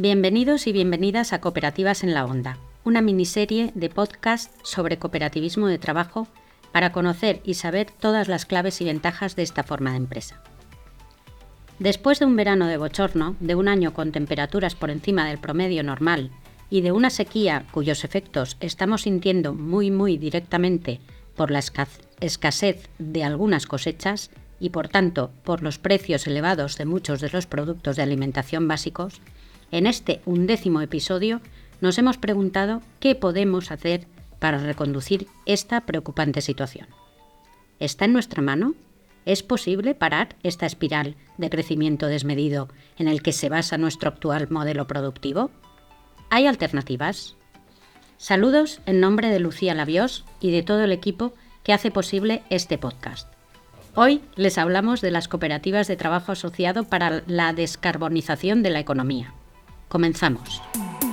Bienvenidos y bienvenidas a Cooperativas en la Onda, una miniserie de podcast sobre cooperativismo de trabajo para conocer y saber todas las claves y ventajas de esta forma de empresa. Después de un verano de bochorno, de un año con temperaturas por encima del promedio normal y de una sequía cuyos efectos estamos sintiendo muy directamente por la escasez de algunas cosechas y por tanto por los precios elevados de muchos de los productos de alimentación básicos, en este 11º episodio nos hemos preguntado qué podemos hacer para reconducir esta preocupante situación. ¿Está en nuestra mano? ¿Es posible parar esta espiral de crecimiento desmedido en el que se basa nuestro actual modelo productivo? ¿Hay alternativas? Saludos en nombre de Lucía Labiós y de todo el equipo que hace posible este podcast. Hoy les hablamos de las cooperativas de trabajo asociado para la descarbonización de la economía. Comenzamos.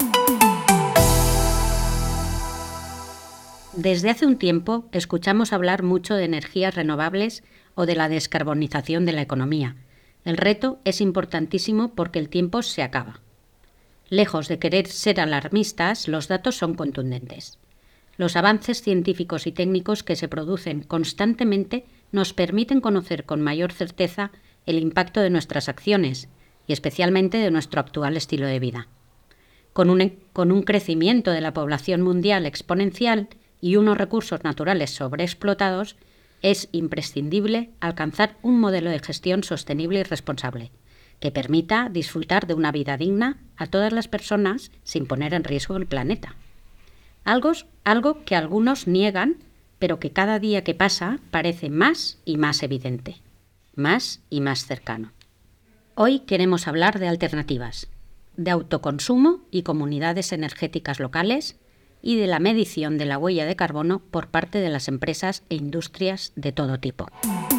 Desde hace un tiempo escuchamos hablar mucho de energías renovables o de la descarbonización de la economía. El reto es importantísimo porque el tiempo se acaba. Lejos de querer ser alarmistas, los datos son contundentes. Los avances científicos y técnicos que se producen constantemente nos permiten conocer con mayor certeza el impacto de nuestras acciones y especialmente de nuestro actual estilo de vida. Con un crecimiento de la población mundial exponencial y unos recursos naturales sobreexplotados, es imprescindible alcanzar un modelo de gestión sostenible y responsable, que permita disfrutar de una vida digna a todas las personas sin poner en riesgo el planeta. Algo que algunos niegan, pero que cada día que pasa parece más y más evidente, más y más cercano. Hoy queremos hablar de alternativas, de autoconsumo y comunidades energéticas locales y de la medición de la huella de carbono por parte de las empresas e industrias de todo tipo.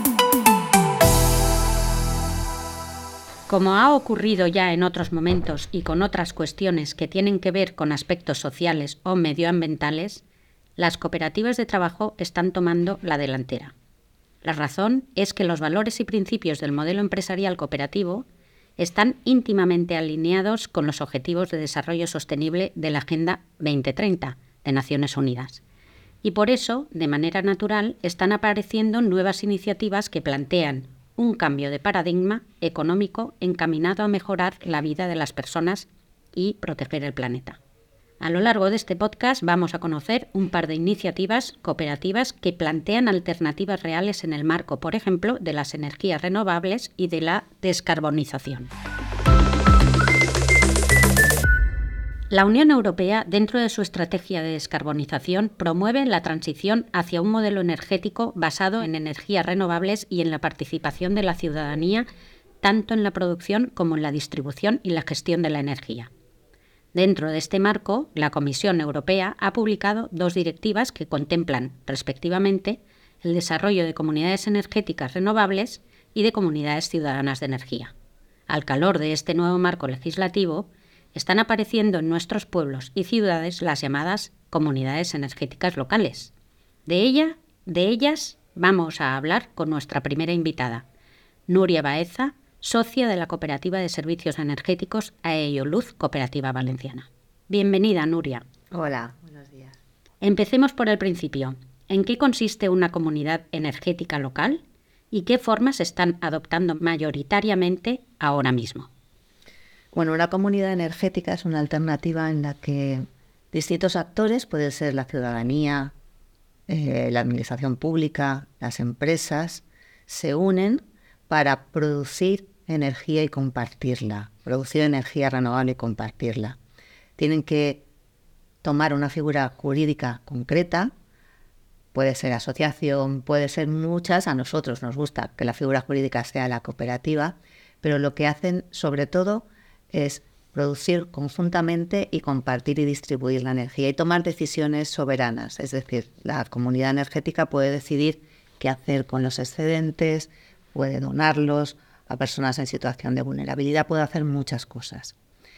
Como ha ocurrido ya en otros momentos y con otras cuestiones que tienen que ver con aspectos sociales o medioambientales, las cooperativas de trabajo están tomando la delantera. La razón es que los valores y principios del modelo empresarial cooperativo están íntimamente alineados con los Objetivos de Desarrollo Sostenible de la Agenda 2030 de Naciones Unidas. Y por eso, de manera natural, están apareciendo nuevas iniciativas que plantean un cambio de paradigma económico encaminado a mejorar la vida de las personas y proteger el planeta. A lo largo de este podcast vamos a conocer un par de iniciativas cooperativas que plantean alternativas reales en el marco, por ejemplo, de las energías renovables y de la descarbonización. La Unión Europea, dentro de su estrategia de descarbonización, promueve la transición hacia un modelo energético basado en energías renovables y en la participación de la ciudadanía, tanto en la producción como en la distribución y la gestión de la energía. Dentro de este marco, la Comisión Europea ha publicado 2 directivas que contemplan, respectivamente, el desarrollo de comunidades energéticas renovables y de comunidades ciudadanas de energía. Al calor de este nuevo marco legislativo, están apareciendo en nuestros pueblos y ciudades las llamadas comunidades energéticas locales. De ellas vamos a hablar con nuestra primera invitada, Núria Baeza, socia de la Cooperativa de Servicios Energéticos Aeoluz Cooperativa Valenciana. Bienvenida, Núria. Hola, buenos días. Empecemos por el principio. ¿En qué consiste una comunidad energética local y qué formas están adoptando mayoritariamente ahora mismo? Bueno, una comunidad energética es una alternativa en la que distintos actores, puede ser la ciudadanía, la administración pública, las empresas, se unen para producir energía y compartirla, producir energía renovable y compartirla. Tienen que tomar una figura jurídica concreta, puede ser asociación, puede ser muchas, a nosotros nos gusta que la figura jurídica sea la cooperativa, pero lo que hacen sobre todo es producir conjuntamente y compartir y distribuir la energía y tomar decisiones soberanas. Es decir, la comunidad energética puede decidir qué hacer con los excedentes, puede donarlos a personas en situación de vulnerabilidad, puede hacer muchas cosas.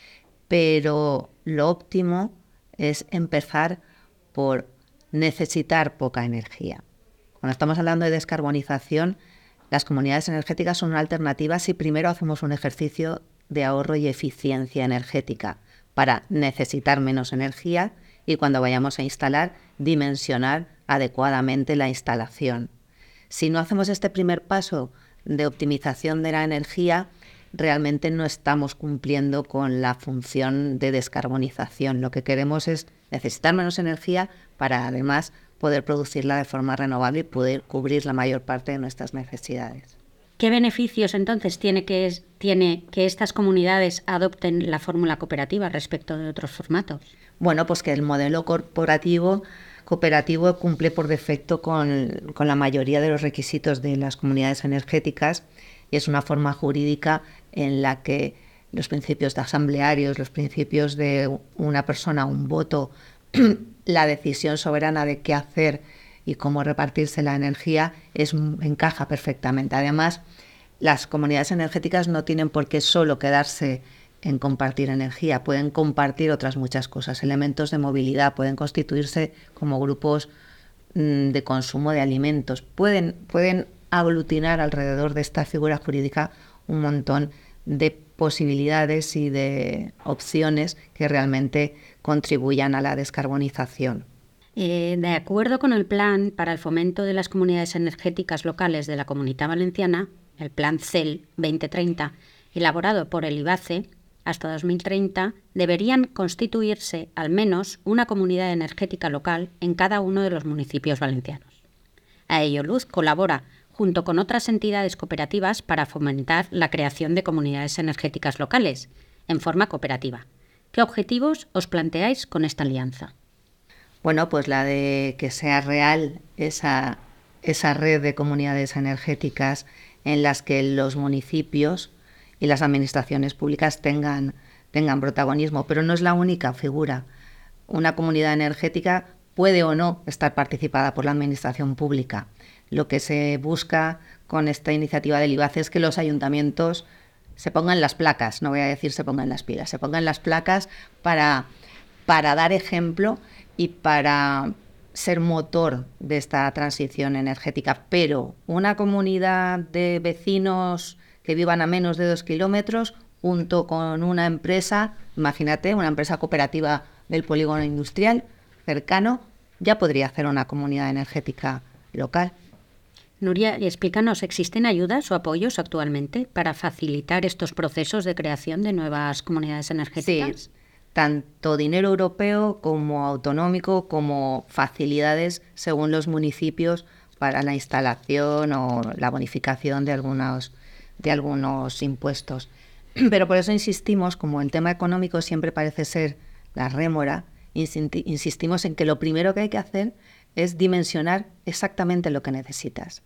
Pero lo óptimo es empezar por necesitar poca energía. Cuando estamos hablando de descarbonización, las comunidades energéticas son una alternativa si primero hacemos un ejercicio de ahorro y eficiencia energética para necesitar menos energía y cuando vayamos a instalar, dimensionar adecuadamente la instalación. Si no hacemos este primer paso de optimización de la energía, realmente no estamos cumpliendo con la función de descarbonización. Lo que queremos es necesitar menos energía para además poder producirla de forma renovable y poder cubrir la mayor parte de nuestras necesidades. ¿Qué beneficios entonces tiene que estas comunidades adopten la fórmula cooperativa respecto de otros formatos? Bueno, pues que el modelo cooperativo cumple por defecto con la mayoría de los requisitos de las comunidades energéticas y es una forma jurídica en la que los principios de asamblearios, los principios de una persona, un voto, la decisión soberana de qué hacer y cómo repartirse la energía encaja perfectamente. Además, las comunidades energéticas no tienen por qué solo quedarse en compartir energía, pueden compartir otras muchas cosas, elementos de movilidad, pueden constituirse como grupos de consumo de alimentos, pueden aglutinar alrededor de esta figura jurídica un montón de posibilidades y de opciones que realmente contribuyan a la descarbonización. De acuerdo con el Plan para el Fomento de las Comunidades Energéticas Locales de la Comunitat Valenciana, el Plan CEL 2030, elaborado por el IBACE, hasta 2030 deberían constituirse al menos una comunidad energética local en cada uno de los municipios valencianos. Aioluz colabora junto con otras entidades cooperativas para fomentar la creación de comunidades energéticas locales en forma cooperativa. ¿Qué objetivos os planteáis con esta alianza? Bueno, pues la de que sea real esa red de comunidades energéticas en las que los municipios y las administraciones públicas tengan protagonismo, pero no es la única figura. Una comunidad energética puede o no estar participada por la administración pública. Lo que se busca con esta iniciativa del IBACE es que los ayuntamientos se pongan las placas, no voy a decir se pongan las pilas, se pongan las placas para dar ejemplo y para ser motor de esta transición energética. Pero una comunidad de vecinos que vivan a menos de 2 kilómetros, junto con una empresa, imagínate, una empresa cooperativa del polígono industrial cercano, ya podría hacer una comunidad energética local. Nuria, explícanos, ¿existen ayudas o apoyos actualmente para facilitar estos procesos de creación de nuevas comunidades energéticas? Sí, tanto dinero europeo como autonómico, como facilidades según los municipios para la instalación o la bonificación de algunos impuestos. Pero por eso insistimos, como el tema económico siempre parece ser la rémora, insistimos en que lo primero que hay que hacer es dimensionar exactamente lo que necesitas.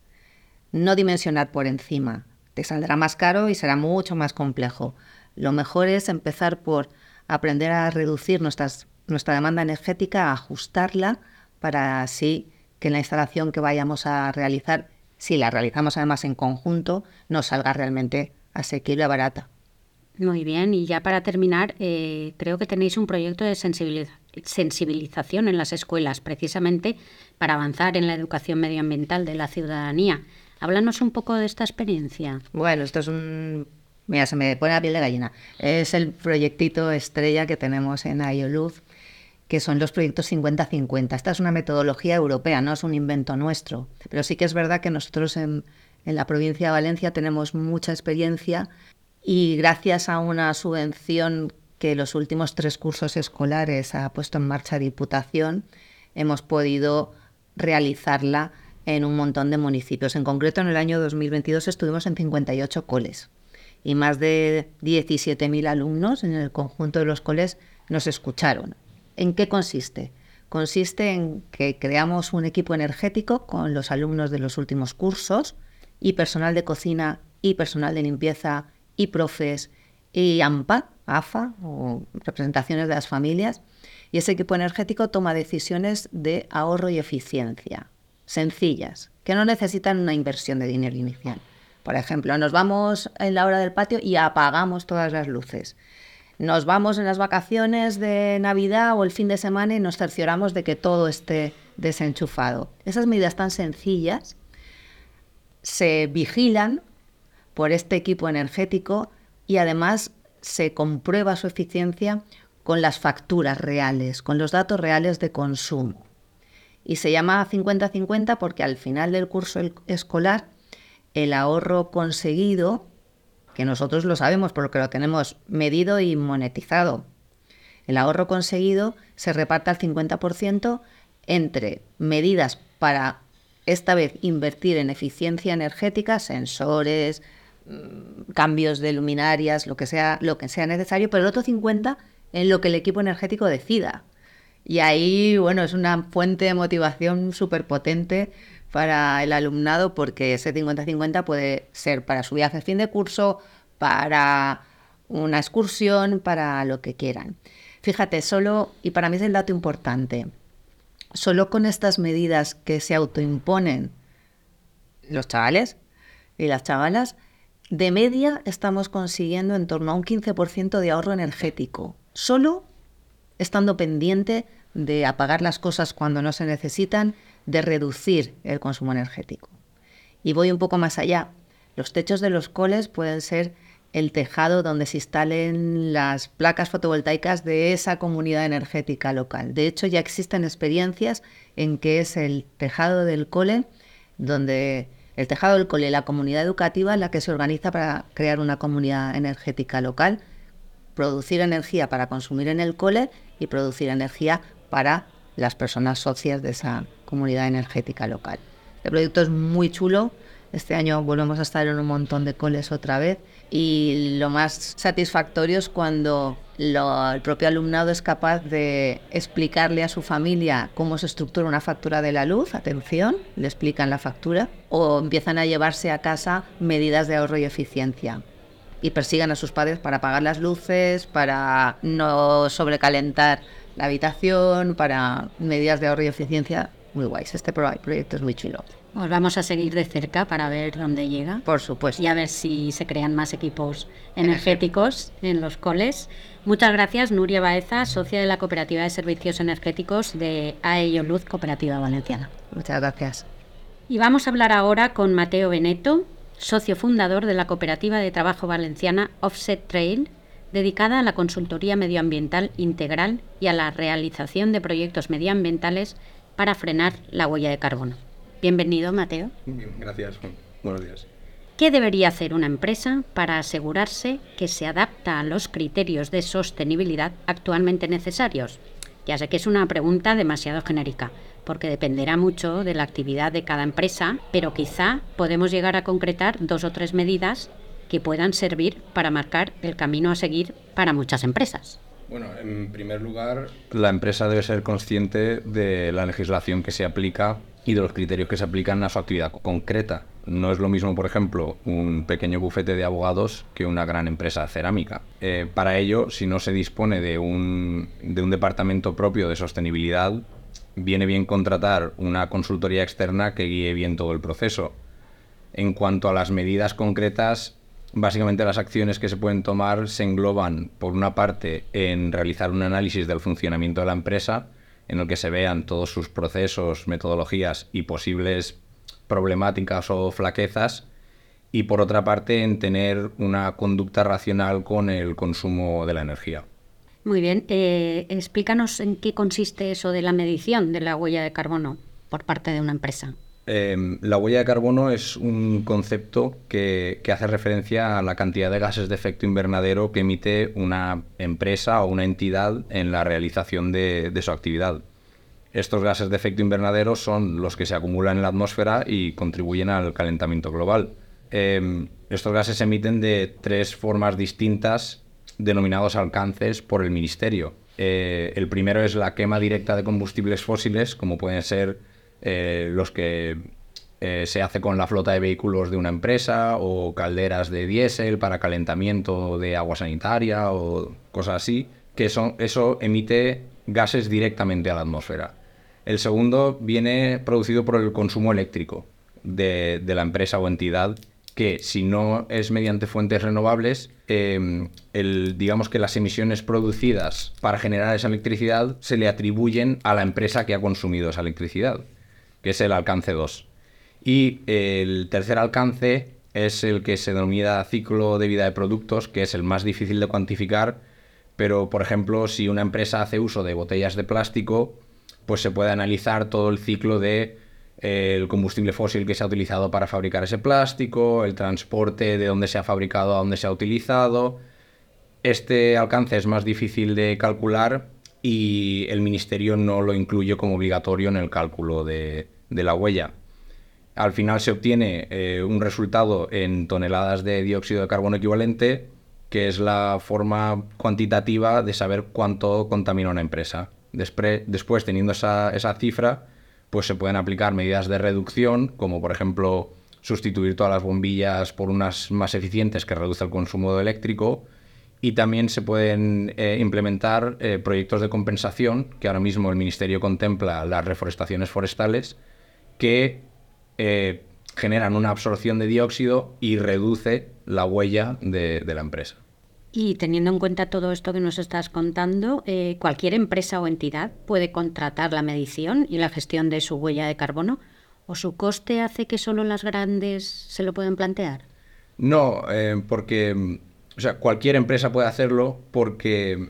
No dimensionar por encima. Te saldrá más caro y será mucho más complejo. Lo mejor es empezar por aprender a reducir nuestra demanda energética, a ajustarla para así que la instalación que vayamos a realizar, si la realizamos además en conjunto, nos salga realmente asequible y barata. Muy bien, y ya para terminar, creo que tenéis un proyecto de sensibilización en las escuelas, precisamente para avanzar en la educación medioambiental de la ciudadanía. Háblanos un poco de esta experiencia. Bueno, esto es mira, se me pone la piel de gallina. Es el proyectito estrella que tenemos en Aioluz, que son los proyectos 50-50. Esta es una metodología europea, no es un invento nuestro. Pero sí que es verdad que nosotros en la provincia de Valencia tenemos mucha experiencia y gracias a una subvención que los últimos 3 cursos escolares ha puesto en marcha Diputación, hemos podido realizarla en un montón de municipios. En concreto, en el año 2022 estuvimos en 58 coles y más de 17.000 alumnos en el conjunto de los coles nos escucharon. ¿En qué consiste? Consiste en que creamos un equipo energético con los alumnos de los últimos cursos y personal de cocina y personal de limpieza y profes y AFA o representaciones de las familias, y ese equipo energético toma decisiones de ahorro y eficiencia sencillas, que no necesitan una inversión de dinero inicial. Por ejemplo, nos vamos en la hora del patio y apagamos todas las luces. Nos vamos en las vacaciones de Navidad o el fin de semana y nos cercioramos de que todo esté desenchufado. Esas medidas tan sencillas se vigilan por este equipo energético y además se comprueba su eficiencia con las facturas reales, con los datos reales de consumo. Y se llama 50-50 porque al final del curso escolar el ahorro conseguido, que nosotros lo sabemos porque lo tenemos medido y monetizado, el ahorro conseguido se reparte al 50% entre medidas para, esta vez, invertir en eficiencia energética, sensores, cambios de luminarias, lo que sea necesario, pero el otro 50% en lo que el equipo energético decida. Y ahí, bueno, es una fuente de motivación súper potente para el alumnado porque ese 50-50 puede ser para su viaje de fin de curso, para una excursión, para lo que quieran. Fíjate, y para mí es el dato importante, solo con estas medidas que se autoimponen los chavales y las chavalas, de media estamos consiguiendo en torno a un 15% de ahorro energético, solo estando pendiente de apagar las cosas cuando no se necesitan, de reducir el consumo energético. Y voy un poco más allá. Los techos de los coles pueden ser el tejado donde se instalen las placas fotovoltaicas de esa comunidad energética local. De hecho, ya existen experiencias en que es el tejado del cole, la comunidad educativa, la que se organiza para crear una comunidad energética local, producir energía para consumir en el cole y producir energía para las personas socias de esa comunidad energética local. El proyecto es muy chulo. Este año volvemos a estar en un montón de coles otra vez y lo más satisfactorio es cuando el propio alumnado es capaz de explicarle a su familia cómo se estructura una factura de la luz, atención, le explican la factura, o empiezan a llevarse a casa medidas de ahorro y eficiencia y persigan a sus padres para apagar las luces, para no sobrecalentar la habitación, para medidas de ahorro y eficiencia muy guays. Este proyecto es muy chulo. Os vamos a seguir de cerca para ver dónde llega. Por supuesto. Y a ver si se crean más equipos energéticos en los coles. Muchas gracias, Nuria Baeza, socia de la Cooperativa de Servicios Energéticos de AEO Luz Cooperativa Valenciana. Muchas gracias. Y vamos a hablar ahora con Mateo Beneto, socio fundador de la Cooperativa de Trabajo Valenciana Offset Trail, dedicada a la consultoría medioambiental integral y a la realización de proyectos medioambientales para frenar la huella de carbono. Bienvenido, Mateo. Bien, gracias, Juan. Buenos días. ¿Qué debería hacer una empresa para asegurarse que se adapta a los criterios de sostenibilidad actualmente necesarios? Ya sé que es una pregunta demasiado genérica, porque dependerá mucho de la actividad de cada empresa, pero quizá podemos llegar a concretar 2 o 3 medidas que puedan servir para marcar el camino a seguir para muchas empresas. Bueno, en primer lugar, la empresa debe ser consciente de la legislación que se aplica y de los criterios que se aplican a su actividad concreta. No es lo mismo, por ejemplo, un pequeño bufete de abogados que una gran empresa cerámica. Para ello, si no se dispone de un departamento propio de sostenibilidad, viene bien contratar una consultoría externa que guíe bien todo el proceso. En cuanto a las medidas concretas, básicamente las acciones que se pueden tomar se engloban, por una parte, en realizar un análisis del funcionamiento de la empresa, en el que se vean todos sus procesos, metodologías y posibles problemáticas o flaquezas, y por otra parte, en tener una conducta racional con el consumo de la energía. Muy bien, explícanos en qué consiste eso de la medición de la huella de carbono por parte de una empresa. La huella de carbono es un concepto que hace referencia a la cantidad de gases de efecto invernadero que emite una empresa o una entidad en la realización de su actividad. Estos gases de efecto invernadero son los que se acumulan en la atmósfera y contribuyen al calentamiento global. Estos gases se emiten de 3 formas distintas, denominados alcances por el Ministerio. El primero es la quema directa de combustibles fósiles, como pueden ser los que se hace con la flota de vehículos de una empresa, o calderas de diésel para calentamiento de agua sanitaria o cosas así, eso emite gases directamente a la atmósfera. El segundo viene producido por el consumo eléctrico de la empresa o entidad, que si no es mediante fuentes renovables, digamos que las emisiones producidas para generar esa electricidad se le atribuyen a la empresa que ha consumido esa electricidad, que es el alcance 2. Y el tercer alcance es el que se denomina ciclo de vida de productos, que es el más difícil de cuantificar, pero, por ejemplo, si una empresa hace uso de botellas de plástico, pues se puede analizar todo el ciclo de el combustible fósil que se ha utilizado para fabricar ese plástico, el transporte de dónde se ha fabricado a dónde se ha utilizado. Este alcance es más difícil de calcular y el Ministerio no lo incluye como obligatorio en el cálculo de la huella. Al final se obtiene un resultado en toneladas de dióxido de carbono equivalente, que es la forma cuantitativa de saber cuánto contamina una empresa. Después, teniendo esa cifra, pues se pueden aplicar medidas de reducción, como por ejemplo sustituir todas las bombillas por unas más eficientes que reduce el consumo eléctrico, y también se pueden implementar proyectos de compensación, que ahora mismo el Ministerio contempla las reforestaciones forestales, que generan una absorción de dióxido y reduce la huella de la empresa. Y teniendo en cuenta todo esto que nos estás contando, ¿cualquier empresa o entidad puede contratar la medición y la gestión de su huella de carbono? ¿O su coste hace que solo las grandes se lo pueden plantear? No, porque cualquier empresa puede hacerlo porque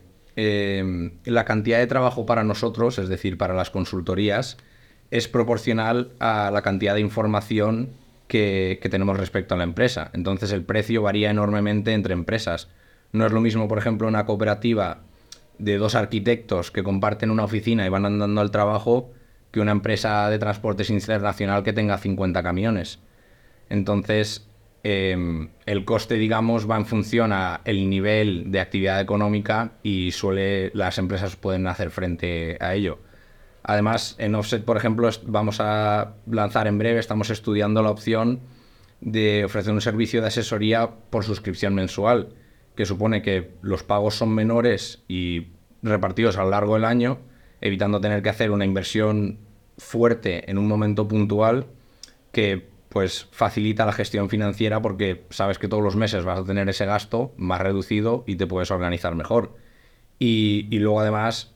la cantidad de trabajo para nosotros, es decir, para las consultorías, es proporcional a la cantidad de información que tenemos respecto a la empresa. Entonces el precio varía enormemente entre empresas. No es lo mismo, por ejemplo, una cooperativa de 2 arquitectos que comparten una oficina y van andando al trabajo que una empresa de transportes internacional que tenga 50 camiones. Entonces, el coste, digamos, va en función a el nivel de actividad económica y las empresas pueden hacer frente a ello. Además, en Offset, por ejemplo, vamos a lanzar en breve, estamos estudiando la opción de ofrecer un servicio de asesoría por suscripción mensual, que supone que los pagos son menores y repartidos a lo largo del año, evitando tener que hacer una inversión fuerte en un momento puntual, que pues facilita la gestión financiera porque sabes que todos los meses vas a tener ese gasto más reducido y te puedes organizar mejor. Y luego además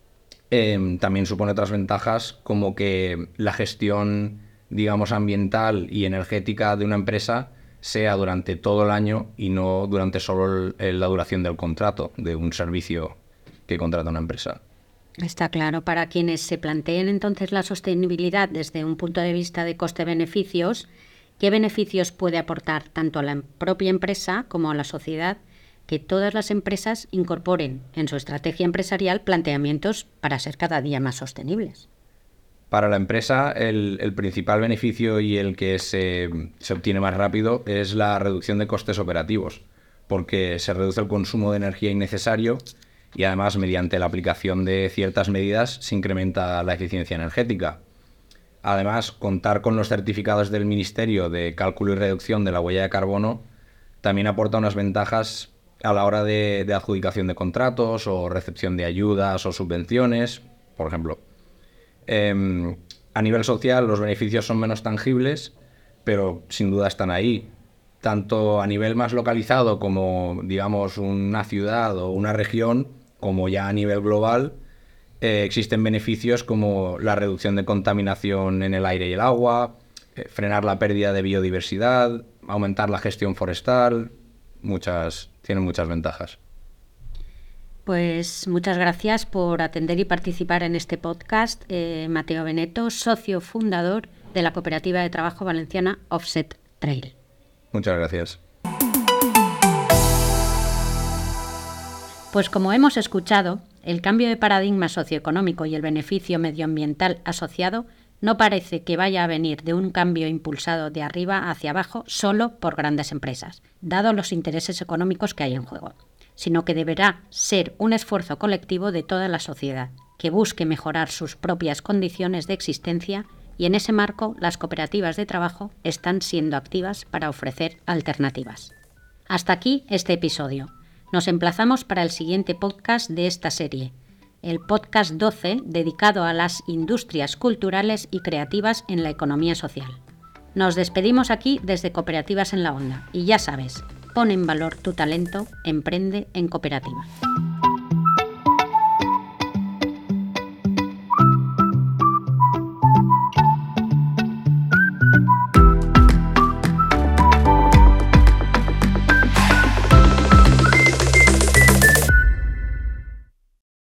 también supone otras ventajas, como que la gestión, digamos, ambiental y energética de una empresa sea durante todo el año y no durante solo la duración del contrato de un servicio que contrata una empresa. Está claro. Para quienes se planteen entonces la sostenibilidad desde un punto de vista de coste-beneficios, ¿qué beneficios puede aportar tanto a la propia empresa como a la sociedad que todas las empresas incorporen en su estrategia empresarial planteamientos para ser cada día más sostenibles? Para la empresa, el principal beneficio y el que se obtiene más rápido es la reducción de costes operativos, porque se reduce el consumo de energía innecesario y además, mediante la aplicación de ciertas medidas, se incrementa la eficiencia energética. Además, contar con los certificados del Ministerio de cálculo y reducción de la huella de carbono también aporta unas ventajas a la hora de adjudicación de contratos o recepción de ayudas o subvenciones, por ejemplo. A nivel social, los beneficios son menos tangibles, pero sin duda están ahí. Tanto a nivel más localizado como, digamos, una ciudad o una región, como ya a nivel global, existen beneficios como la reducción de contaminación en el aire y el agua, frenar la pérdida de biodiversidad, aumentar la gestión forestal, tienen muchas ventajas. Pues muchas gracias por atender y participar en este podcast, Mateo Beneto, socio fundador de la cooperativa de trabajo valenciana Offset Trail. Muchas gracias. Pues como hemos escuchado, el cambio de paradigma socioeconómico y el beneficio medioambiental asociado no parece que vaya a venir de un cambio impulsado de arriba hacia abajo solo por grandes empresas, dado los intereses económicos que hay en juego, sino que deberá ser un esfuerzo colectivo de toda la sociedad, que busque mejorar sus propias condiciones de existencia, y en ese marco las cooperativas de trabajo están siendo activas para ofrecer alternativas. Hasta aquí este episodio. Nos emplazamos para el siguiente podcast de esta serie, el podcast 12, dedicado a las industrias culturales y creativas en la economía social. Nos despedimos aquí desde Cooperativas en la Onda y ya sabes, pon en valor tu talento, emprende en cooperativa.